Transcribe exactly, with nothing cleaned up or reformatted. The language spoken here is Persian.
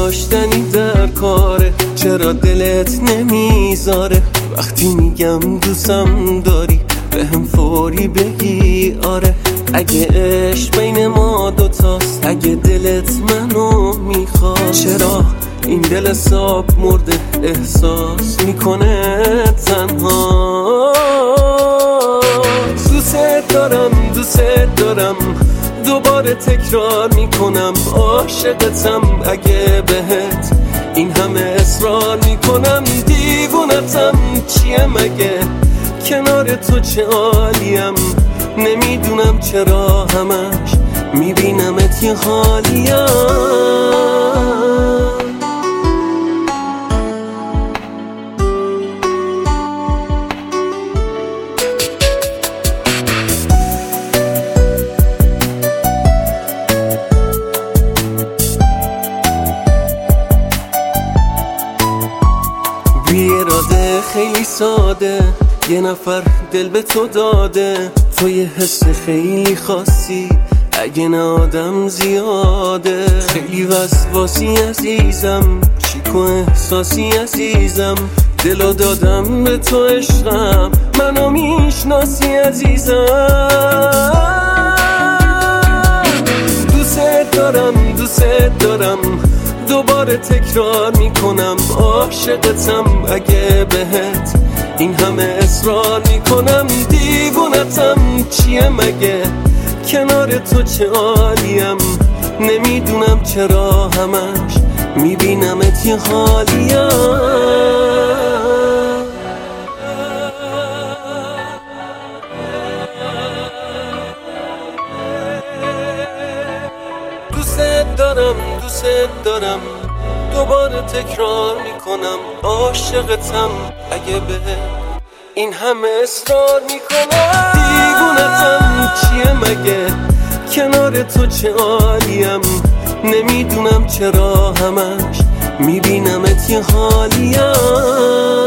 داشتنی در کاره، چرا دلت نمیذاره وقتی میگم دوستم داری بهم فوری بگی آره. اگه عشق بین ما دوتاست، اگه دلت منو میخواد، چرا این دل صاف مرده احساس میکنه تنها؟ دوست دارم دوست دارم دوباره تکرار میکنم عاشقتم، اگه بهت این همه اصرار میکنم دیوونتم چیه مگه؟ کنار تو چه عالیم، نمیدونم چرا همش میبینمت یه حالیم. بی اراده خیلی ساده یه نفر دل به تو داده، تو یه حس خیلی خاصی اگه نه آدم زیاده. خیلی وسواسی عزیزم، چیکو احساسی عزیزم، دلو دادم به تو عشقم، منو میشناسی عزیزم. دوست دارم دوست دارم دوباره تکرار میکنم عاشقتم، اگه بهت این همه اصرار میکنم دیوونتم چیه مگه؟ کنار تو چه عالیم، نمیدونم چرا همش میبینمت یه حالیم. دوست دارم دوست دارم دوباره تکرار میکنم عاشقتم، اگه به این همه اصرار میکنم دیوونتم چیه مگه؟ کنار تو چه عالیم، نمیدونم چرا همش میبینمت یه حالیم.